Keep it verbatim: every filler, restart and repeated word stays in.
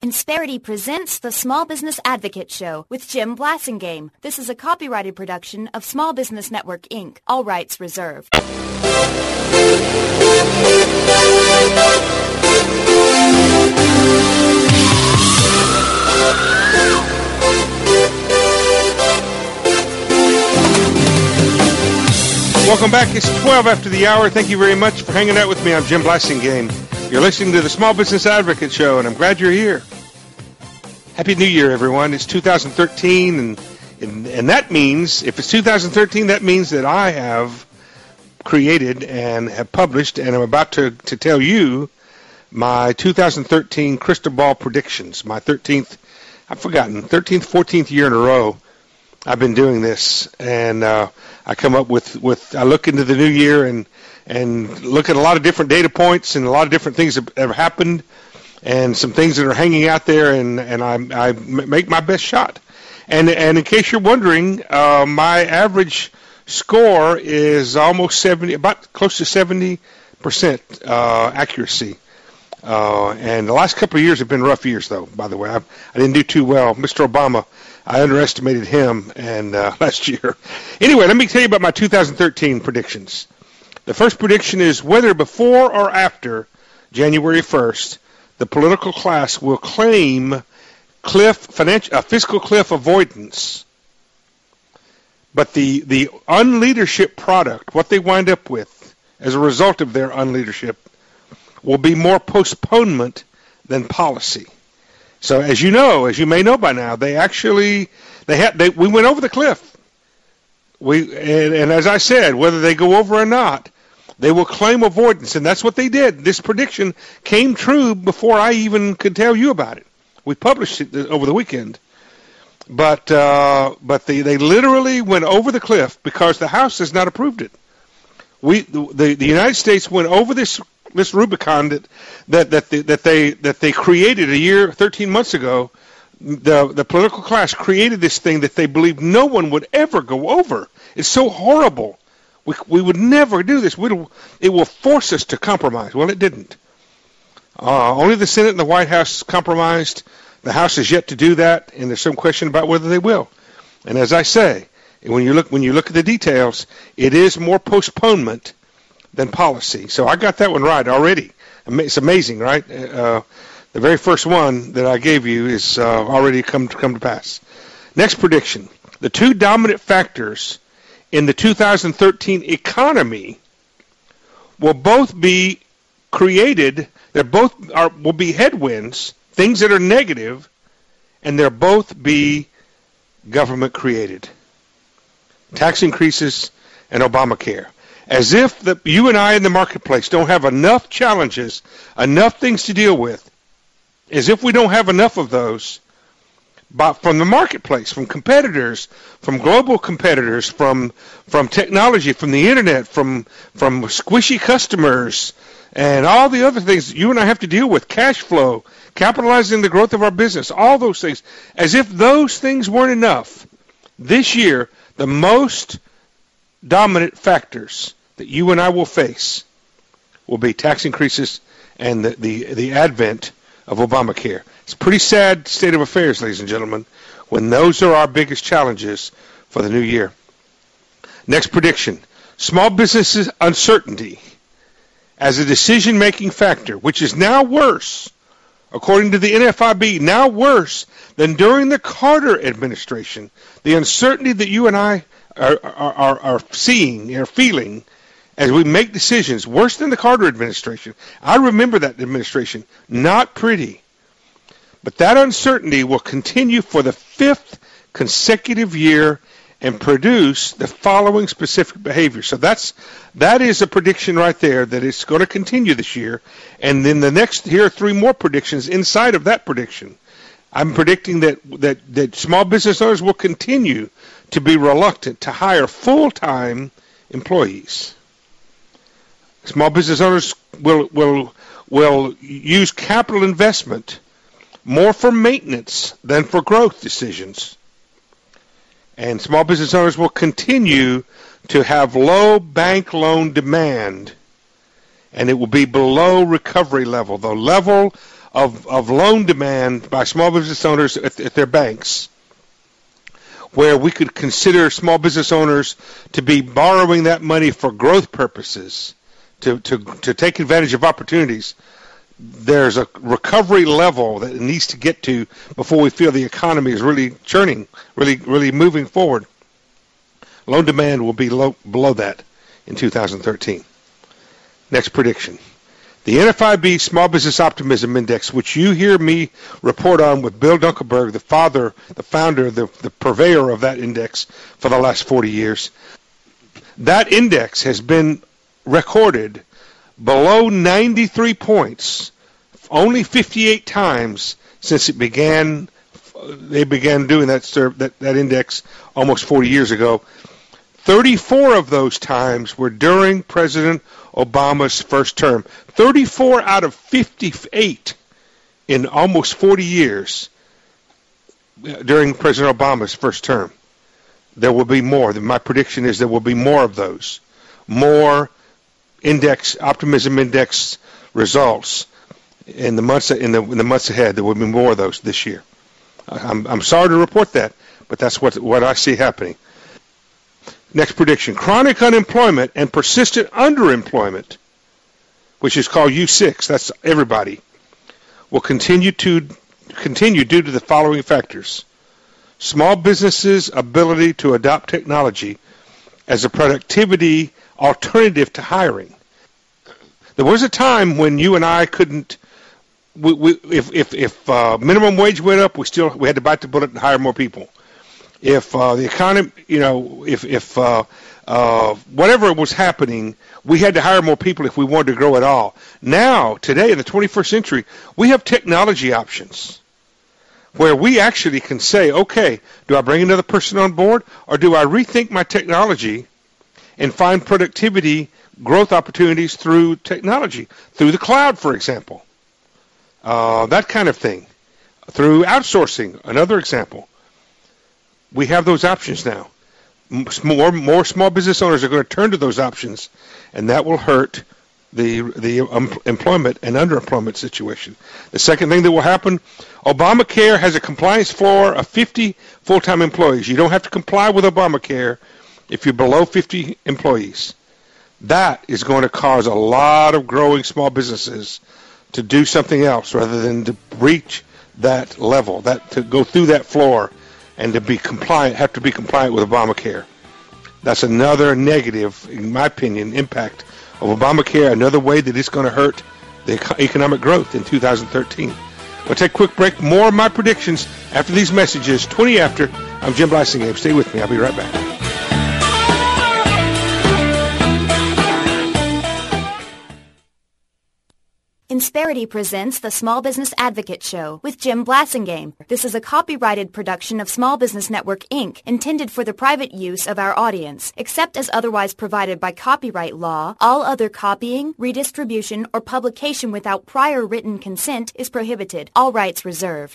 Insperity presents the Small Business Advocate Show with Jim Blasingame. This is a copyrighted production of Small Business Network, Incorporated. All rights reserved. Welcome back. It's twelve after the hour. Thank you very much for hanging out with me. I'm Jim Blasingame. You're listening to the Small Business Advocate Show, and I'm glad you're here. Happy New Year, everyone. It's two thousand thirteen, and, and and that means, if it's two thousand thirteen, that means that I have created and have published, and I'm about to, to tell you my two thousand thirteen crystal ball predictions, my thirteenth, I've forgotten, thirteenth, fourteenth year in a row I've been doing this, and uh, I come up with, with, I look into the new year and and look at a lot of different data points and a lot of different things that have happened and some things that are hanging out there, and, and I, I make my best shot. And and in case you're wondering, uh, my average score is almost seventy, about close to seventy percent uh, accuracy. Uh, and the last couple of years have been rough years, though, by the way. I, I didn't do too well. Mister Obama, I underestimated him and uh, last year. Anyway, let me tell you about my two thousand thirteen predictions. The first prediction is whether before or after January first, the political class will claim cliff financial, uh, fiscal cliff avoidance, but the, the unleadership product, what they wind up with as a result of their unleadership, will be more postponement than policy. So as you know, as you may know by now, they actually, they had, they, we went over the cliff. We and, and as I said, whether they go over or not, they will claim avoidance, and that's what they did. This prediction came true before I even could tell you about it. We published it over the weekend. But uh, but they, they literally went over the cliff because the House has not approved it. We the, the United States went over this this Rubicon that that that they, that they that they created a year, thirteen months ago. The the political class created this thing that they believed no one would ever go over. It's so horrible. We we would never do this. We'll, it will force us to compromise. Well, it didn't. Uh, only the Senate and the White House compromised. The House has yet to do that, and there's some question about whether they will. And as I say, when you look when you look at the details, it is more postponement than policy. So I got that one right already. It's amazing, right? Uh, the very first one that I gave you is uh, already come to come to pass. Next prediction: the two dominant factors in the two thousand thirteen economy will both be created. They're both are will be headwinds, things that are negative, and they'll both be government created. Tax increases and Obamacare. As if the, you and I in the marketplace don't have enough challenges, enough things to deal with, as if we don't have enough of those, but from the marketplace, from competitors, from global competitors, from from technology, from the internet, from from squishy customers, and all the other things you and I have to deal with, cash flow, capitalizing the growth of our business, all those things, as if those things weren't enough. This year, the most dominant factors that you and I will face will be tax increases and the, the, the advent of Obamacare. It's a pretty sad state of affairs, ladies and gentlemen, when those are our biggest challenges for the new year. Next prediction: small businesses uncertainty as a decision-making factor, which is now worse, according to the N F I B, now worse than during the Carter administration. The uncertainty that you and I are, are, are, are seeing, are feeling, as we make decisions, worse than the Carter administration. I remember that administration. Not pretty. But that uncertainty will continue for the fifth consecutive year and produce the following specific behavior. So that's that is a prediction right there that it's going to continue this year. And then the next, here are three more predictions inside of that prediction. I'm predicting that, that, that small business owners will continue to be reluctant to hire full-time employees. Small business owners will will will use capital investment more for maintenance than for growth decisions. And small business owners will continue to have low bank loan demand, and it will be below recovery level, the level of, of loan demand by small business owners at, at their banks, where we could consider small business owners to be borrowing that money for growth purposes, to, to, to take advantage of opportunities. There's a recovery level that it needs to get to before we feel the economy is really churning, really, really moving forward. Loan demand will be low, below that in two thousand thirteen. Next prediction. The N F I B Small Business Optimism Index, which you hear me report on with Bill Dunkelberg, the father, the founder, the, the purveyor of that index for the last forty years, that index has been recorded below ninety-three points only fifty-eight times since it began. They began doing that, that, that index almost forty years ago. thirty-four of those times were during President Obama's first term. thirty-four out of fifty-eight in almost forty years during President Obama's first term. There will be more. My prediction is there will be more of those. More index, optimism index results in the months in the, in the months ahead. There will be more of those this year. I'm, I'm sorry to report that, but that's what, what I see happening. Next prediction. Chronic unemployment and persistent underemployment, which is called U six, that's everybody, will continue to continue due to the following factors. Small businesses' ability to adopt technology as a productivity alternative to hiring. There was a time when you and I couldn't, we, we, if if, if uh, minimum wage went up, we still we had to bite the bullet and hire more people. If uh, the economy, you know, if if uh, uh, whatever was happening, we had to hire more people if we wanted to grow at all. Now, today, in the twenty-first century, we have technology options where we actually can say, okay, do I bring another person on board, or do I rethink my technology and find productivity growth opportunities through technology, through the cloud, for example, uh, that kind of thing, through outsourcing, another example. We have those options now. More, more small business owners are going to turn to those options, and that will hurt the the um, employment and underemployment situation. The second thing that will happen, Obamacare has a compliance floor of fifty full-time employees. You don't have to comply with Obamacare if you're below fifty employees. That is going to cause a lot of growing small businesses to do something else rather than to reach that level, that to go through that floor and to be compliant, have to be compliant with Obamacare. That's another negative, in my opinion, impact of Obamacare, another way that it's going to hurt the economic growth in two thousand thirteen. We'll take a quick break. More of my predictions after these messages. twenty after. I'm Jim Blasingame. Stay with me. I'll be right back. Insperity presents the Small Business Advocate Show with Jim Blasingame. This is a copyrighted production of Small Business Network, Incorporated, intended for the private use of our audience. Except as otherwise provided by copyright law, all other copying, redistribution, or publication without prior written consent is prohibited. All rights reserved.